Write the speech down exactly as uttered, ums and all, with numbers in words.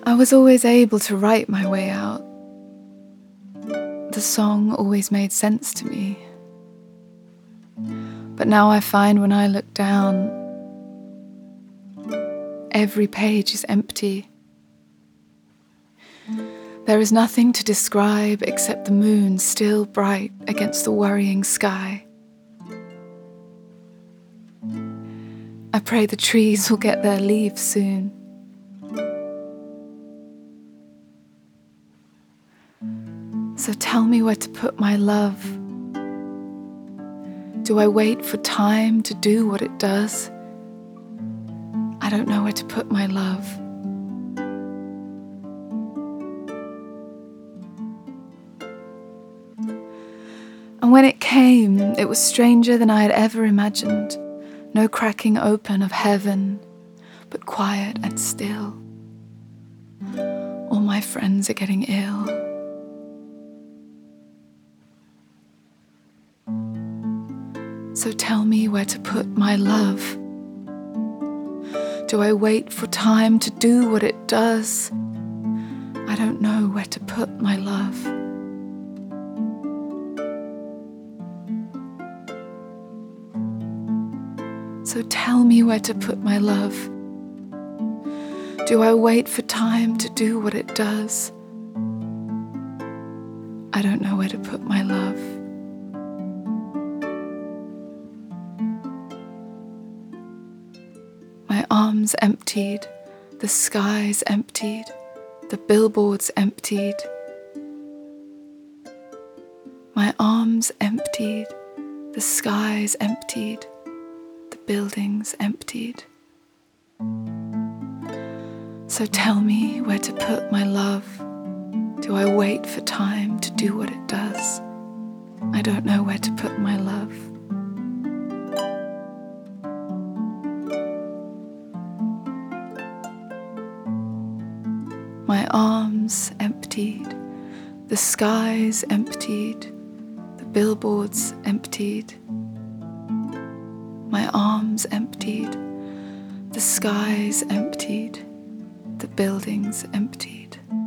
I was always able to write my way out. The song always made sense to me. But now I find when I look down, every page is empty. There is nothing to describe except the moon still bright against the worrying sky. I pray the trees will get their leaves soon. So tell me where to put my love. Do I wait for time to do what it does? I don't know where to put my love. And when it came, it was stranger than I had ever imagined. No cracking open of heaven, but quiet and still. All my friends are getting ill. So tell me where to put my love. Do I wait for time to do what it does? I don't know where to put my love. So tell me where to put my love. Do I wait for time to do what it does? I don't know where to put my love. My arms emptied, the skies emptied, the billboards emptied. My arms emptied, the skies emptied, the buildings emptied. So tell me where to put my love. Do I wait for time to do what it does? I don't know where to put my love. My arms emptied, the skies emptied, the billboards emptied. My arms emptied, the skies emptied, the buildings emptied.